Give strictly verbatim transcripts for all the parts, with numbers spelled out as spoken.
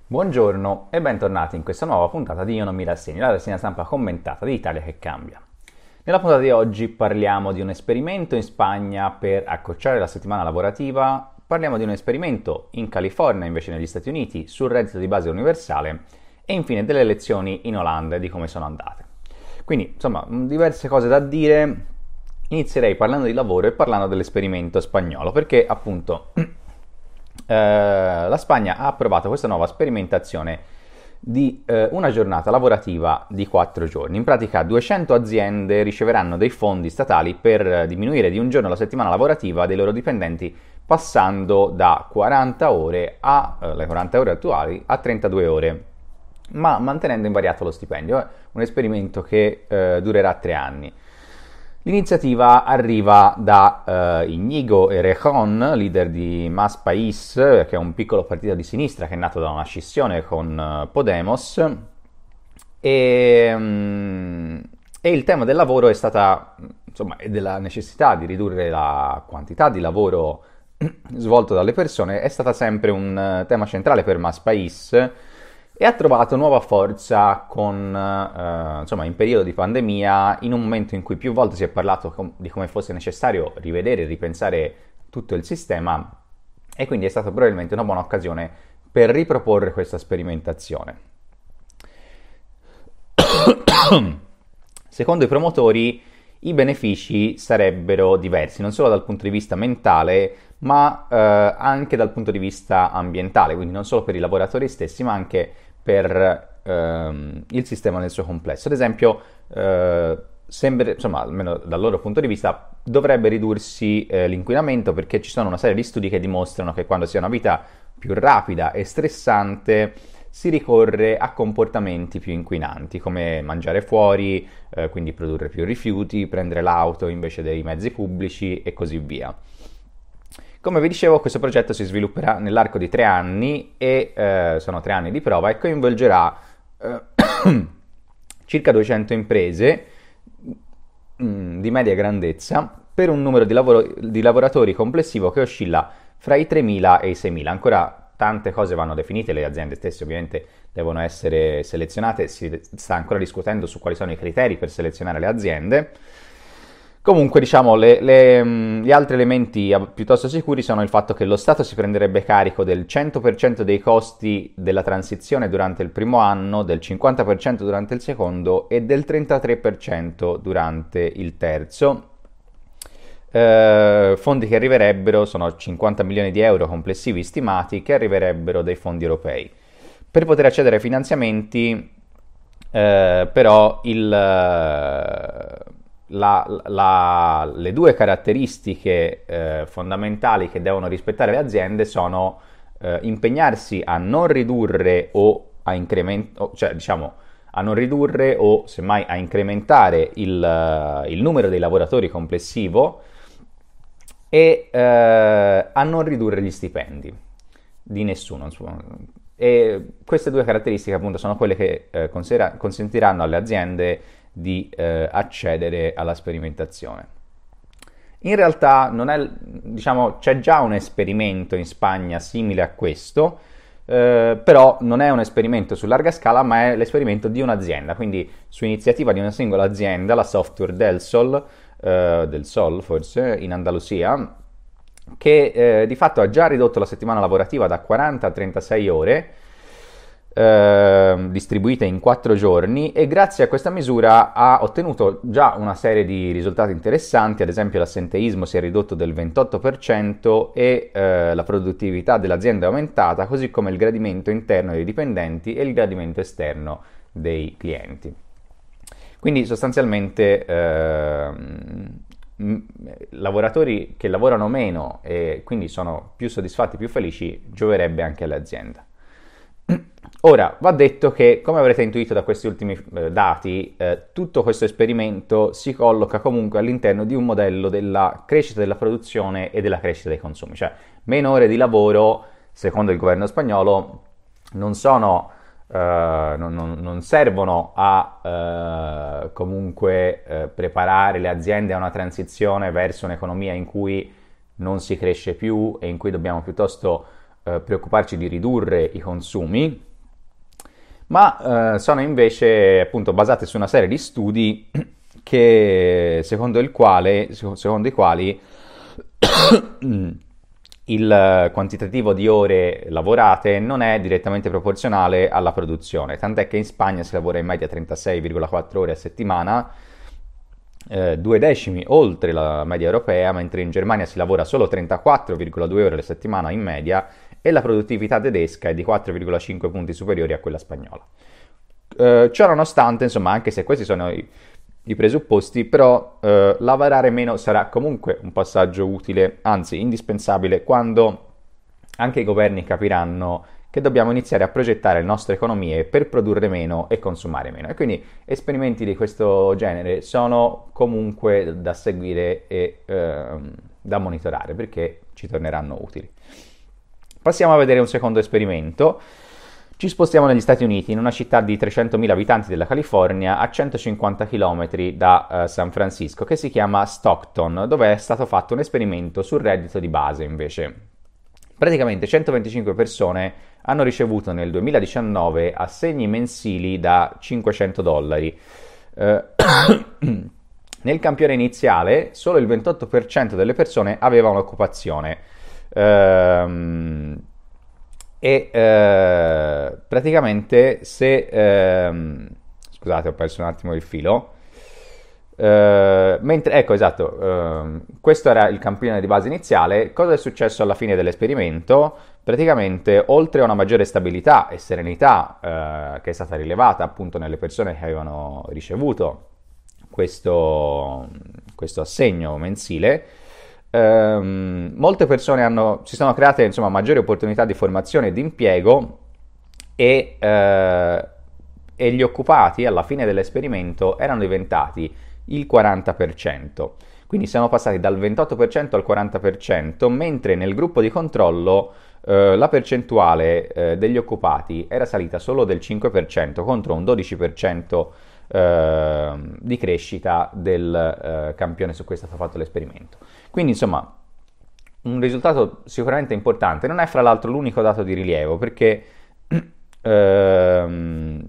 Buongiorno e bentornati in questa nuova puntata di Io non mi rassegno, la rassegna stampa commentata di Italia che cambia. Nella puntata di oggi parliamo di un esperimento in Spagna per accorciare la settimana lavorativa, parliamo di un esperimento in California invece negli Stati Uniti sul reddito di base universale e infine delle elezioni in Olanda e di come sono andate. Quindi insomma diverse cose da dire, inizierei parlando di lavoro e parlando dell'esperimento spagnolo perché appunto eh, la Spagna ha approvato questa nuova sperimentazione di eh, una giornata lavorativa di quattro giorni. In pratica duecento aziende riceveranno dei fondi statali per diminuire di un giorno la settimana lavorativa dei loro dipendenti passando da quaranta ore a, eh, le quaranta ore attuali a trentadue ore, ma mantenendo invariato lo stipendio. È un esperimento che eh, durerà tre anni. L'iniziativa arriva da uh, Íñigo Errejón, leader di Más País, che è un piccolo partito di sinistra che è nato da una scissione con uh, Podemos, e, um, e il tema del lavoro è stata, insomma, e della necessità di ridurre la quantità di lavoro svolto dalle persone è stata sempre un uh, tema centrale per Más País, e ha trovato nuova forza con, eh, insomma, in periodo di pandemia, in un momento in cui più volte si è parlato com- di come fosse necessario rivedere e ripensare tutto il sistema, e quindi è stata probabilmente una buona occasione per riproporre questa sperimentazione. Secondo i promotori, i benefici sarebbero diversi, non solo dal punto di vista mentale, ma eh, anche dal punto di vista ambientale, quindi non solo per i lavoratori stessi, ma anche per ehm, il sistema nel suo complesso. Ad esempio, eh, sembra, insomma, almeno dal loro punto di vista, dovrebbe ridursi eh, l'inquinamento, perché ci sono una serie di studi che dimostrano che quando si ha una vita più rapida e stressante si ricorre a comportamenti più inquinanti, come mangiare fuori, eh, quindi produrre più rifiuti, prendere l'auto invece dei mezzi pubblici e così via. Come vi dicevo, questo progetto si svilupperà nell'arco di tre anni e eh, sono tre anni di prova e coinvolgerà eh, circa duecento imprese mh, di media grandezza per un numero di, lavoro- di lavoratori complessivo che oscilla fra i tremila e i seimila. Ancora tante cose vanno definite, le aziende stesse ovviamente devono essere selezionate, si sta ancora discutendo su quali sono i criteri per selezionare le aziende. Comunque, diciamo, le, le, gli altri elementi piuttosto sicuri sono il fatto che lo Stato si prenderebbe carico del cento per cento dei costi della transizione durante il primo anno, del cinquanta per cento durante il secondo e del trentatré per cento durante il terzo. Eh, fondi che arriverebbero, sono cinquanta milioni di euro complessivi stimati, che arriverebbero dai fondi europei. Per poter accedere ai finanziamenti, eh, però, il... La, la, le due caratteristiche eh, fondamentali che devono rispettare le aziende sono eh, impegnarsi a non ridurre o a incrementare, cioè diciamo a non ridurre o semmai a incrementare il, il numero dei lavoratori complessivo e eh, a non ridurre gli stipendi di nessuno. E queste due caratteristiche appunto sono quelle che eh, consentiranno alle aziende di eh, accedere alla sperimentazione. In realtà non è, diciamo, c'è già un esperimento in Spagna simile a questo, eh, però non è un esperimento su larga scala, ma è l'esperimento di un'azienda, quindi su iniziativa di una singola azienda, la Software del Sol, eh, del Sol forse, in Andalusia, che eh, di fatto ha già ridotto la settimana lavorativa da quaranta a trentasei ore, Eh, distribuite in quattro giorni, e grazie a questa misura ha ottenuto già una serie di risultati interessanti. Ad esempio l'assenteismo si è ridotto del ventotto per cento e eh, la produttività dell'azienda è aumentata, così come il gradimento interno dei dipendenti e il gradimento esterno dei clienti. Quindi sostanzialmente eh, m- lavoratori che lavorano meno e quindi sono più soddisfatti, più felici, gioverebbe anche all'azienda. Ora, va detto che, come avrete intuito da questi ultimi eh, dati, eh, tutto questo esperimento si colloca comunque all'interno di un modello della crescita della produzione e della crescita dei consumi, cioè meno ore di lavoro, secondo il governo spagnolo, non sono, eh, non, non, non servono a eh, comunque eh, preparare le aziende a una transizione verso un'economia in cui non si cresce più e in cui dobbiamo piuttosto eh, preoccuparci di ridurre i consumi, ma eh, sono invece appunto basate su una serie di studi che, secondo il quale, secondo i quali il quantitativo di ore lavorate non è direttamente proporzionale alla produzione, tant'è che in Spagna si lavora in media trentasei virgola quattro ore a settimana, eh, due decimi oltre la media europea, mentre in Germania si lavora solo trentaquattro virgola due ore alla settimana in media e la produttività tedesca è di quattro virgola cinque punti superiori a quella spagnola. Eh, ciò nonostante, insomma, anche se questi sono i, i presupposti, però eh, lavorare meno sarà comunque un passaggio utile, anzi indispensabile, quando anche i governi capiranno che dobbiamo iniziare a progettare le nostre economie per produrre meno e consumare meno. E quindi esperimenti di questo genere sono comunque da seguire e eh, da monitorare, perché ci torneranno utili. Passiamo a vedere un secondo esperimento. Ci spostiamo negli Stati Uniti, in una città di trecentomila abitanti della California, a centocinquanta chilometri da uh, San Francisco, che si chiama Stockton, dove è stato fatto un esperimento sul reddito di base invece. Praticamente centoventicinque persone hanno ricevuto nel duemiladiciannove assegni mensili da cinquecento dollari. Uh, nel campione iniziale solo il ventotto per cento delle persone aveva un'occupazione. Uh, E eh, praticamente se... ehm, scusate, ho perso un attimo il filo. Eh, mentre, ecco, esatto, ehm, questo era il campione di base iniziale. Cosa è successo alla fine dell'esperimento? Praticamente, oltre a una maggiore stabilità e serenità eh, che è stata rilevata appunto nelle persone che avevano ricevuto questo, questo assegno mensile, Um, molte persone hanno, si sono create insomma maggiori opportunità di formazione e di impiego e, uh, e gli occupati alla fine dell'esperimento erano diventati il quaranta per cento, quindi siamo passati dal ventotto per cento al quaranta per cento, mentre nel gruppo di controllo uh, la percentuale uh, degli occupati era salita solo del cinque per cento contro un dodici per cento uh, di crescita del uh, campione su cui è stato fatto l'esperimento. Quindi insomma un risultato sicuramente importante, non è fra l'altro l'unico dato di rilievo perché, ehm,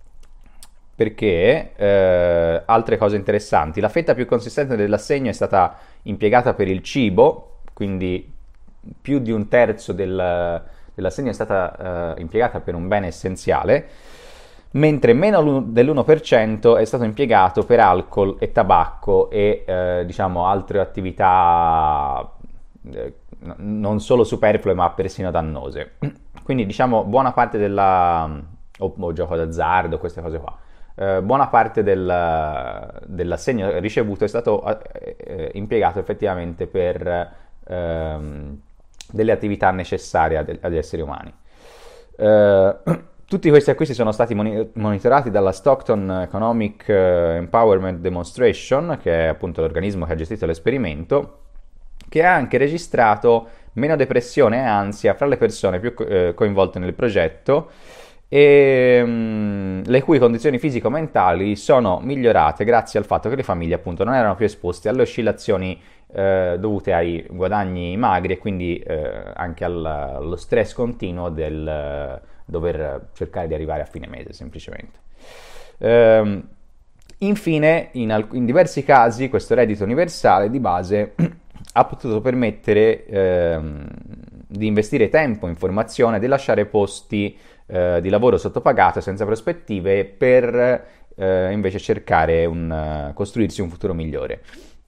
perché eh, altre cose interessanti, la fetta più consistente dell'assegno è stata impiegata per il cibo, quindi più di un terzo del, dell'assegno è stata eh, impiegata per un bene essenziale, mentre meno dell'uno per cento è stato impiegato per alcol e tabacco e eh, diciamo altre attività eh, non solo superflue ma persino dannose. Quindi diciamo buona parte della o, o gioco d'azzardo, queste cose qua, eh, buona parte del, dell'assegno ricevuto è stato eh, impiegato effettivamente per eh, delle attività necessarie ad, agli esseri umani. Eh, Tutti questi acquisti sono stati monitorati dalla Stockton Economic Empowerment Demonstration, che è appunto l'organismo che ha gestito l'esperimento, che ha anche registrato meno depressione e ansia fra le persone più eh, coinvolte nel progetto e mh, le cui condizioni fisico-mentali sono migliorate grazie al fatto che le famiglie appunto non erano più esposte alle oscillazioni eh, dovute ai guadagni magri e quindi eh, anche al, allo stress continuo del dover cercare di arrivare a fine mese semplicemente. Ehm, infine, in, alc- in diversi casi questo reddito universale di base ha potuto permettere ehm, di investire tempo in formazione e di lasciare posti eh, di lavoro sottopagato senza prospettive per eh, invece cercare un, uh, costruirsi un futuro migliore.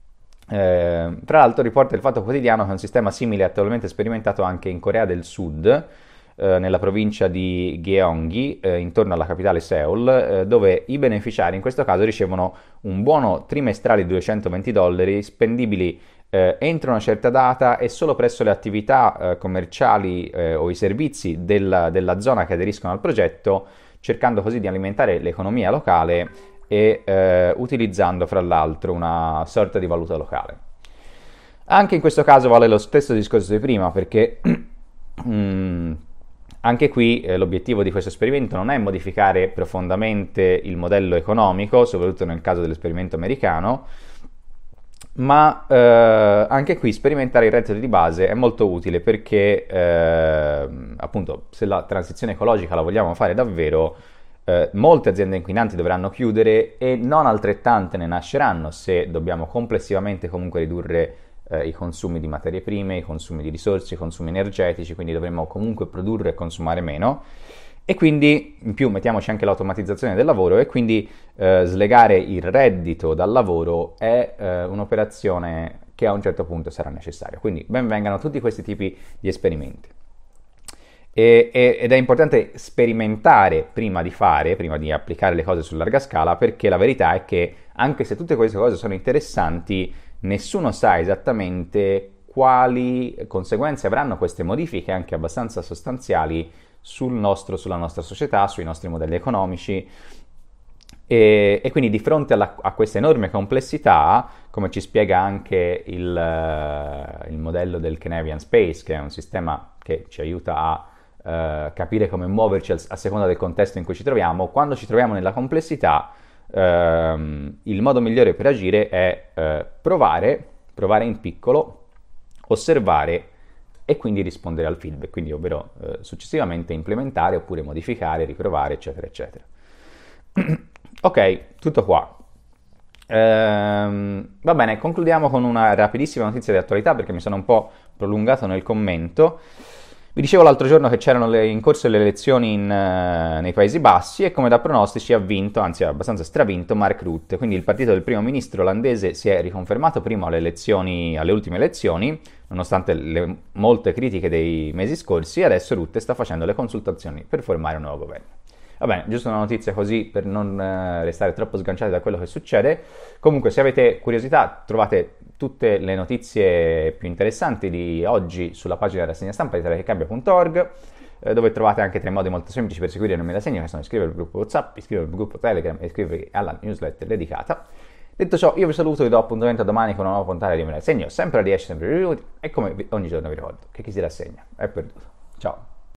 Eh, tra l'altro riporta il Fatto Quotidiano che un sistema simile è attualmente sperimentato anche in Corea del Sud, nella provincia di Gyeonggi, eh, intorno alla capitale Seoul, eh, dove i beneficiari in questo caso ricevono un buono trimestrale di duecentoventi dollari spendibili eh, entro una certa data e solo presso le attività eh, commerciali eh, o i servizi della, della zona che aderiscono al progetto, cercando così di alimentare l'economia locale e eh, utilizzando fra l'altro una sorta di valuta locale. Anche in questo caso vale lo stesso discorso di prima, perché mm, anche qui eh, l'obiettivo di questo esperimento non è modificare profondamente il modello economico, soprattutto nel caso dell'esperimento americano, ma eh, anche qui sperimentare il reddito di base è molto utile perché eh, appunto se la transizione ecologica la vogliamo fare davvero eh, molte aziende inquinanti dovranno chiudere e non altrettante ne nasceranno se dobbiamo complessivamente comunque ridurre eh, i consumi di materie prime, i consumi di risorse, i consumi energetici, quindi dovremo comunque produrre e consumare meno. E quindi in più mettiamoci anche l'automatizzazione del lavoro e quindi eh, slegare il reddito dal lavoro è eh, un'operazione che a un certo punto sarà necessaria. Quindi ben vengano tutti questi tipi di esperimenti. E, e, ed è importante sperimentare prima di fare, prima di applicare le cose su larga scala, perché la verità è che anche se tutte queste cose sono interessanti, nessuno sa esattamente quali conseguenze avranno queste modifiche anche abbastanza sostanziali sul nostro, sulla nostra società, sui nostri modelli economici e, e quindi di fronte alla, a questa enorme complessità, come ci spiega anche il, uh, il modello del Canadian Space, che è un sistema che ci aiuta a uh, capire come muoverci a, a seconda del contesto in cui ci troviamo, quando ci troviamo nella complessità, uh, il modo migliore per agire è uh, provare, provare in piccolo, osservare e quindi rispondere al feedback, quindi ovvero eh, successivamente implementare oppure modificare, riprovare, eccetera, eccetera. Ok, tutto qua. Ehm, va bene, concludiamo con una rapidissima notizia di attualità perché mi sono un po' prolungato nel commento. Vi dicevo l'altro giorno che c'erano le, in corso le elezioni in, uh, nei Paesi Bassi e come da pronostici ha vinto, anzi ha abbastanza stravinto, Mark Rutte. Quindi il partito del primo ministro olandese si è riconfermato primo alle, elezioni, alle ultime elezioni, nonostante le molte critiche dei mesi scorsi, e adesso Rutte sta facendo le consultazioni per formare un nuovo governo. Va bene, giusto una notizia così per non eh, restare troppo sganciati da quello che succede. Comunque, se avete curiosità, trovate tutte le notizie più interessanti di oggi sulla pagina della rassegna stampa di italiacambia punto org, eh, dove trovate anche tre modi molto semplici per seguire il nome rassegna, che sono iscrivervi al gruppo WhatsApp, iscrivervi al gruppo Telegram e iscrivervi alla newsletter dedicata. Detto ciò, io vi saluto e vi do appuntamento domani con una nuova puntata di Me la Rassegno, sempre a dieci, sempre a minuti, e come ogni giorno vi ricordo che chi si rassegna è perduto. Ciao!